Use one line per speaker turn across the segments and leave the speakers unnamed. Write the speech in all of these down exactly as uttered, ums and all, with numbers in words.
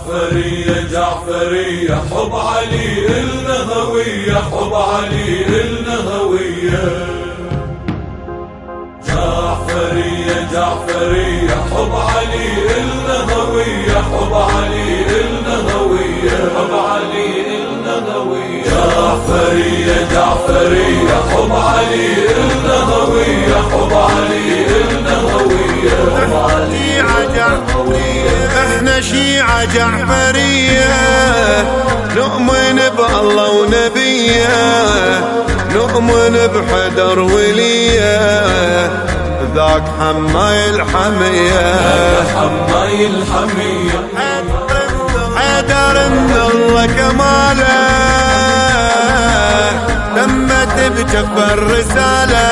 جعفرية جعفرية حب علي النهوية، حب علي النهوية. جعفرية جعفرية حب علي النهوية، حب علي النهوية، حب علي النهوية. جعفرية جعفرية حب علي النهوية، حب علي النهوية، حب علي
جعفرية. احنا شيعة جعفرية نؤمن بالله ونبيه، نؤمن بحدر وليه، ذاك حماي الحمية،
حماي الحمية.
حيدر ان الله كماله تمت بجف الرسالة،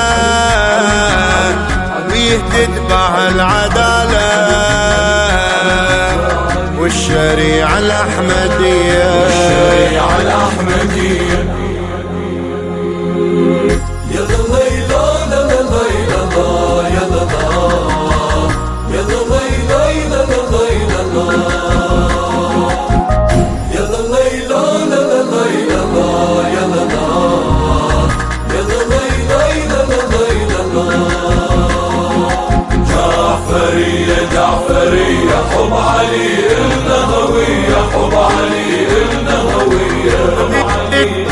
ويهتد بها العدالة والشريعة الأحمدية،
والشريعة الأحمدية. يا ضليلا لا لا لا لا يا ضلا، يا ضليلا لا لا لا لا، يا ضليلا لا لا لا يا ضلا، يا ضليلا لا لا لا. جعفرية جعفرية حب علي النهوية، حب علي النهوية، حب علي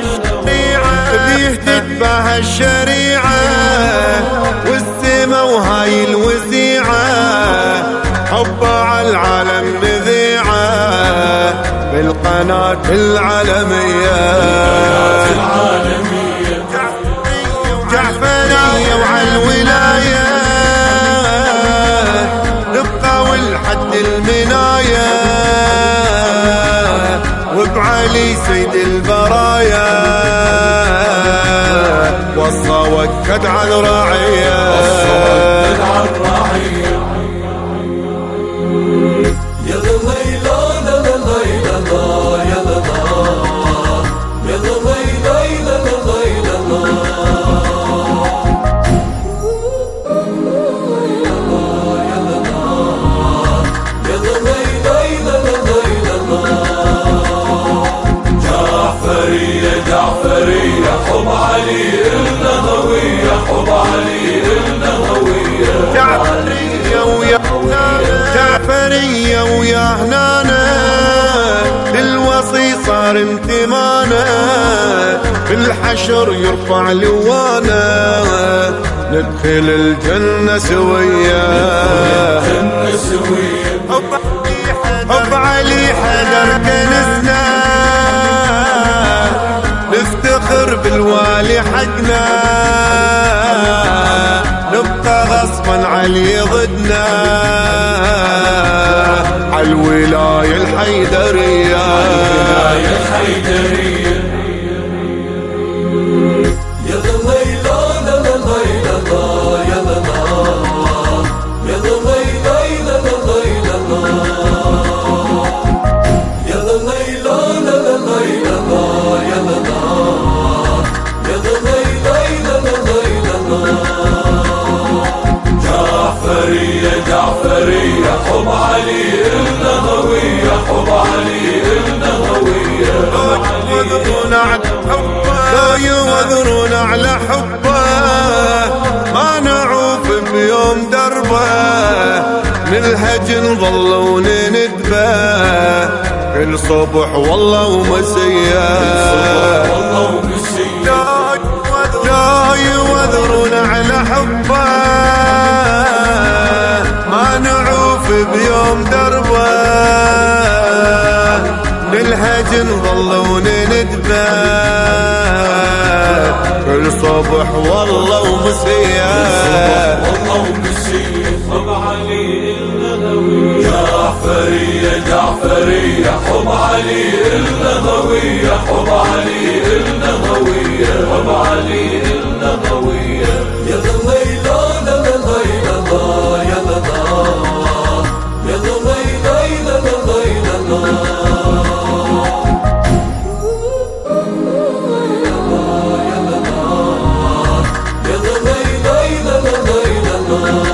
بيهتد بها الشريعة والسما وهاي الوسيعة، حبه على العالم مذيعة بالقناة العالمية، جعفرية وعلى الولاية نبقى والحد المناية، وبعلي سيد البرايا وصى وكد على الرعية،
وكد على الرعية. يا ضليلا لا لا لا لا يا ضلا، يا ضليلا لا لا لا يا ضليلا لا لا. جعفرية جعفرية حب علي النهوية، حب علي النهوية.
جعفرية ويا جعفرية ويا هنانا للوصي صار انتمانا، في الحشر يرفع لوانا ندخل الجنة سويا،
الجنة سويا.
حب علي حدر كنسنا نفتخر بالوالي حقنا، نبقى غصبا علي ضدنا عالولاية الحيدرية،
عالولاية الحيدرية. يا ضليلا لا لا لا يا ضلا، يا ضليلا لا لا لا، يا ضليلا لا لا يا ضلا، يا ضليلا لا لا. جعفرية جعفرية حب علي النهوية، حب علي النهوية،
لا يوذرون على حبه، ما نعوف بيوم دربه، نلهج نظل ونندبه كل صبح والله ومسيا، لا يوذرون على حبه، ما نعوف بيوم دربه، نلهج نظل ونندبه كل صبح والله ومسيا،
والله ومسيا. حب علي النهوية. جعفرية جعفرية حب علي النهوية، حب علي النهوية، حب علي النهوية. يا ضليلا لا لا لا يا ضلا، يا ضليلا لا لا لا. يا ضليلا لا لا لا